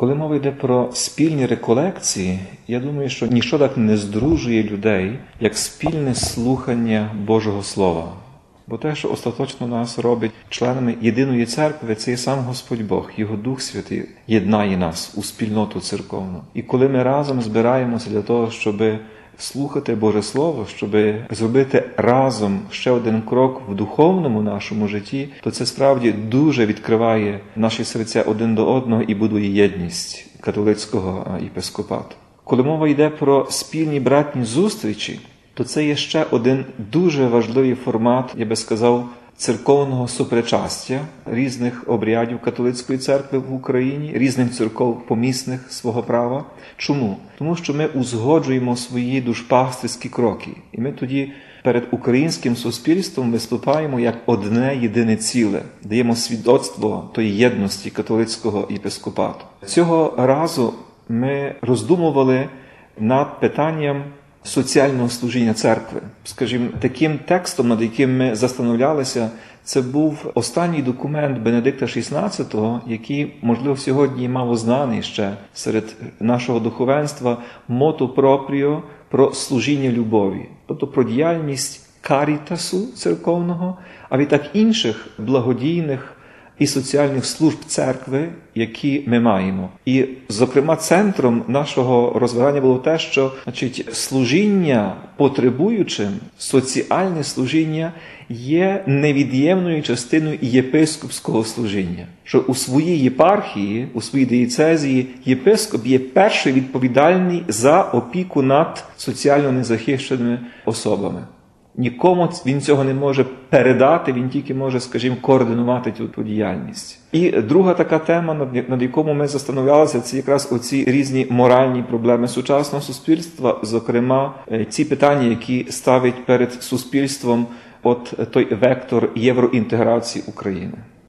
Коли мова йде про спільні реколекції, я думаю, що ніщо так не здружує людей, як спільне слухання Божого Слова. Бо те, що остаточно нас робить членами єдиної церкви, це і сам Господь Бог, Його Дух Святий єднає нас у спільноту церковну. І коли ми разом збираємося для того, щоб слухати Боже Слово, щоб зробити разом ще один крок в духовному нашому житті, то це справді дуже відкриває наші серця один до одного і будує єдність католицького єпископату. Коли мова йде про спільні братні зустрічі, то це є ще один дуже важливий формат, я би сказав, церковного сопричастя різних обрядів католицької церкви в Україні, різних церков помісних свого права. Чому? Тому що ми узгоджуємо свої душпастерські кроки. І ми тоді перед українським суспільством виступаємо як одне єдине ціле, даємо свідоцтво тої єдності католицького єпископату. Цього разу ми роздумували над питанням соціального служіння церкви. Скажімо, таким текстом, над яким ми застановлялися, це був останній документ Бенедикта XVI, який, можливо, сьогодні мало знаний ще серед нашого духовенства, мото пропріо про служіння любові, тобто про діяльність карітасу церковного, а відтак інших благодійних і соціальних служб церкви, які ми маємо. І, зокрема, центром нашого розвивання було те, що служіння потребуючим, соціальне служіння є невід'ємною частиною єпископського служіння. Що у своїй єпархії, у своїй диєцезії єпископ є перший відповідальний за опіку над соціально незахищеними особами. Нікому він цього не може передати, він тільки може, скажімо, координувати цю діяльність. І друга така тема, над якому ми застановлялися, це якраз оці різні моральні проблеми сучасного суспільства, зокрема, ці питання, які ставить перед суспільством той вектор євроінтеграції України.